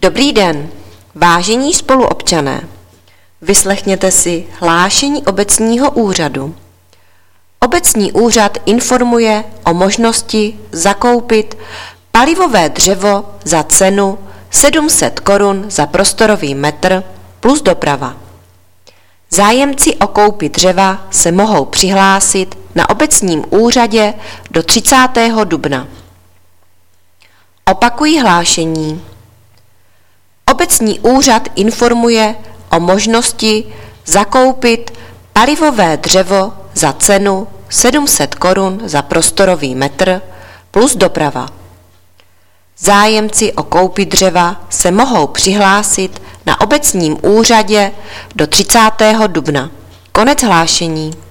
Dobrý den, vážení spoluobčané. Vyslechněte si hlášení obecního úřadu. Obecní úřad informuje o možnosti zakoupit palivové dřevo za cenu 700 Kč za prostorový metr plus doprava. Zájemci o koupi dřeva se mohou přihlásit na obecním úřadě do 30. dubna. Opakuji hlášení. Obecní úřad informuje o možnosti zakoupit palivové dřevo za cenu 700 Kč za prostorový metr plus doprava. Zájemci o koupi dřeva se mohou přihlásit na obecním úřadě do 30. dubna. Konec hlášení.